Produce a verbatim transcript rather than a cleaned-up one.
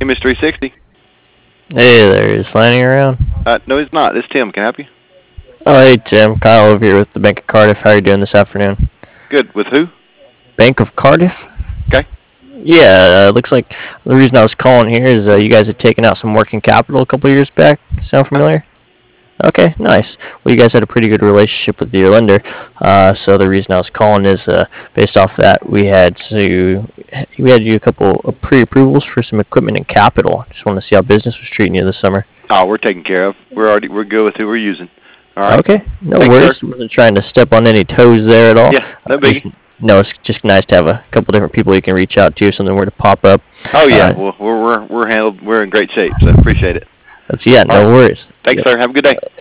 Image three sixty. Hey there, is Lanny around? Uh, no, he's not. It's Tim. Can I help you? Oh, hey Tim, Kyle over here with the Bank of Cardiff. How are you doing this afternoon? Good. With who? Bank of Cardiff? Okay. Yeah, uh, looks like the reason I was calling here is uh, you guys had taken out some working capital a couple years back. Sound familiar? Okay, nice. Well, you guys had a pretty good relationship with your lender, uh, so the reason I was calling is uh, based off that we had to we had you a couple of pre-approvals for some equipment and capital. Just want to see how business was treating you this summer. Oh, we're taken care of. We're already we're good with who we're using. All right. Okay, no Thanks, worries. sir. Wasn't trying to step on any toes there at all. Yeah, no Uh, biggie. just- no, it's just nice to have a couple different people you can reach out to if something were to pop up. Oh yeah, Uh, well, we're we're we're handled. We're in great shape. So appreciate it. That's yeah, no All right. worries. Thanks, Yeah. sir. Have a good day.